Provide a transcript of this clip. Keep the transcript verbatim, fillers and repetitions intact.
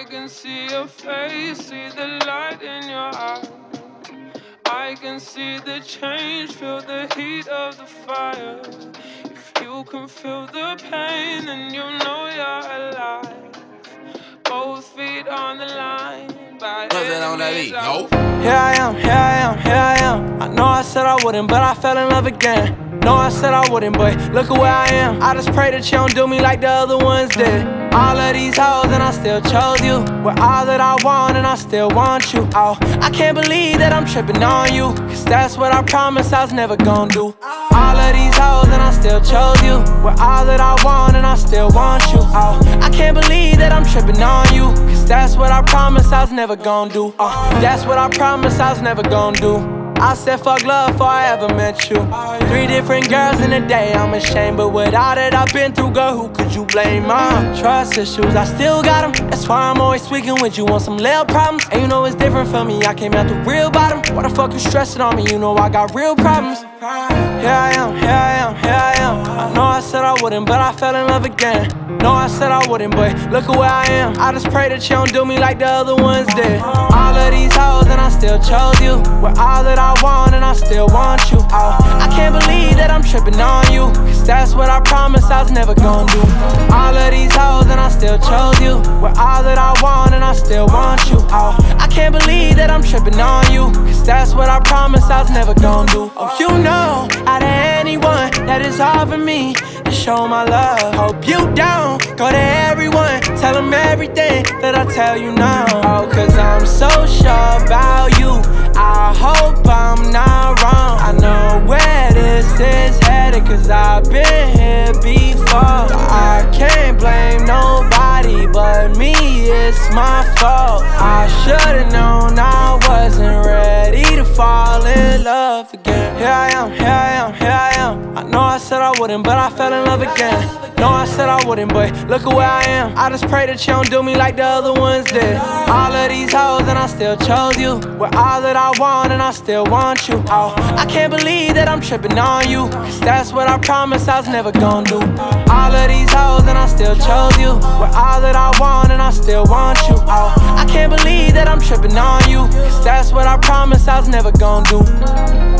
I can see your face, see the light in your eyes. I can see the change, feel the heat of the fire. If you can feel the pain, then you know you're alive. Both feet on the line, by enemies out. Here I am, here I am, here I am. I know I said I wouldn't, but I fell in love again. No, I said I wouldn't, but look at where I am. I just pray that you don't do me like the other ones did. All of these hoes and I still chose you. With all that I want and I still want you. Oh, I can't believe that I'm tripping on you, cause that's what I promised I was never gonna do. All of these hoes and I still chose you. With all that I want and I still want you. Oh, I can't believe that I'm tripping on you, cause that's what I promised I was never gonna do. Oh, that's what I promised I was never gonna do. I said fuck love before I ever met you. Three different girls in a day, I'm ashamed. But with all that I've been through, girl, who could you blame? My trust issues, I still got them. That's why I'm always tweaking with you on some little problems. And you know it's different for me, I came out the real bottom. Why the fuck you stressing on me? You know I got real problems. Here I am, here I am, here I am. I know I said I wouldn't, but I fell in love again. No, I said I wouldn't, but look at where I am. I just pray that you don't do me like the other ones did. All of these hoes and I still chose you. With all that I want and I still want you. Oh, I can't believe that I'm tripping on you, cause that's what I promised I was never gonna do. All of these hoes and I still chose you. With all that I want and I still want you. Oh, I can't believe that I'm tripping on you, cause that's what I promised I was never gonna do. Oh, you know, out of anyone that is offering me to show my love, hope you don't go to everyone, tell them everything that I tell you now. Oh, cause I'm so sure about you, I hope I'm not wrong. I know where this is headed, cause I've been here before. I can't blame nobody but me, it's my fault. I should've known I wasn't ready to fall in love again. Here I am, here I am, here I am. I know I said I wouldn't, but I fell in love again. No, I said I wouldn't, but look at where I am. I just pray that you don't do me like the other ones did. All of these hoes and I still chose you. With all that I want and I still want you. Oh, I can't believe that I'm tripping on you, cause that's what I promised I was never gonna do. All of these hoes and I still chose you. With all that I want and I still want you. Oh, I can't believe that I'm tripping on you, cause that's what I promised I was never gonna do.